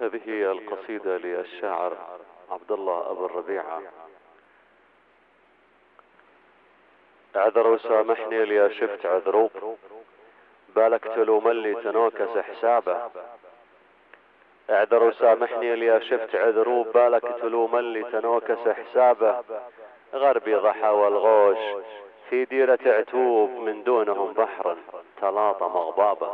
هذه القصيدة للشاعر عبد الله أبو الربيعة. اعذر وسامحني ليا شفت عذروب، بالك تلوم اللي تنوكس حسابه. اعذر وسامحني ليا شفت عذروب، بالك تلوم اللي تنوكس حسابه. غربي ضحى والغوش في ديرة عتوب، من دونهم بحر تلاطم غبابه.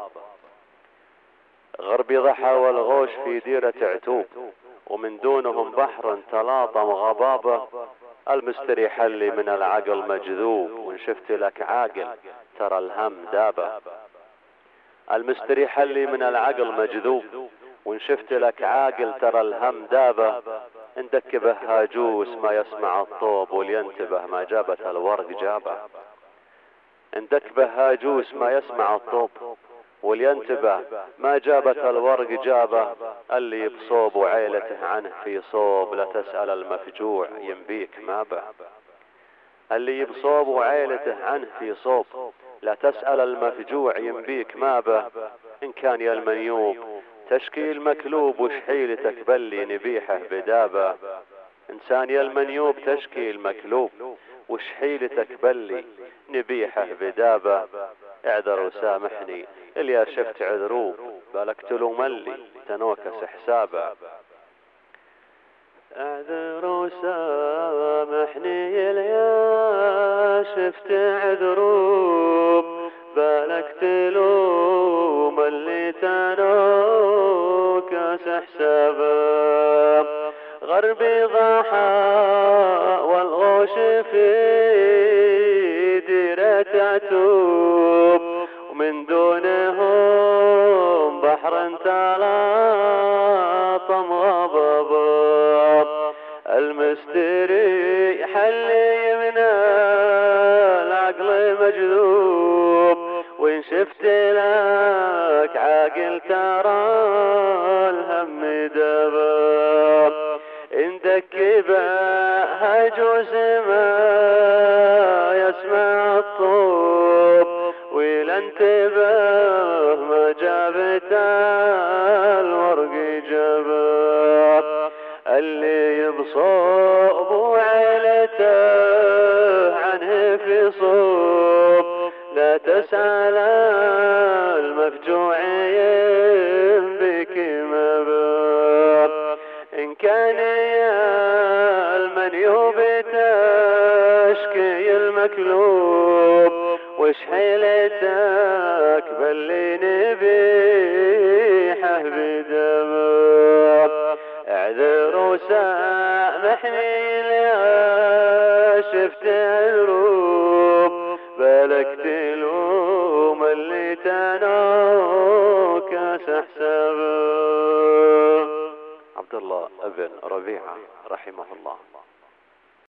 غربي ضحى والغوش في ديرة عتوب، ومن دونهم بحر تلاطم غبابه. المستريح اللي من العقل مجذوب، وان شفت لك عاقل ترى الهم دابه. المستريح اللي من العقل مجذوب، وان شفت لك عاقل ترى الهم دابه. اندك به هاجوس ما يسمع الطوب، ولينتبه ما جابت الورق جابه. اندك به هاجوس ما يسمع الطوب، ولينتبه ما جابت الورق جابه. اللي بصوب وعيلته عنه في صوب، لا تسأل المفجوع ينبيك ما به. اللي بصوب وعيلته عنه في صوب، لا تسأل المفجوع ينبيك ما به. إن كان يا المنيوب تشكي المكلوب، وش حيلتك بلي نبيحه بدابه. إنسان يا المنيوب تشكي المكلوب، وش حيلتك بلي نبيحه بدابه. اعذر وسامحني اللي شفت عذروب، بالك تلوم اللي تنوكس حسابه. اعذر وسامحني اللي شفت عذروب، بالك تلوم اللي تنوكس حسابه. غربي ضحى والغوش في ديرة عتوب، ومن دونهم بحر تلاطم غبابه. المستريح اللي من العقل مجذوب، وإن شفت لك عاقل ترى الهم دابه. إن دك بهجوز ما يسمع الطوب، ولا انتبه ما جابت الورق جابه. اللي يبصوب وعيلته عنه في صوب، لا تسأل المفجوع ينبيك ما به. إن كان يا المنيوب تشكي المكلوب، وش حيلتك بلي نبيحه بدمه. اعذر وسامحني يا شفت عذروب، بالك تلوم اللي تنوكس حسابه. عبد الله ابن ربيعة رحمه الله.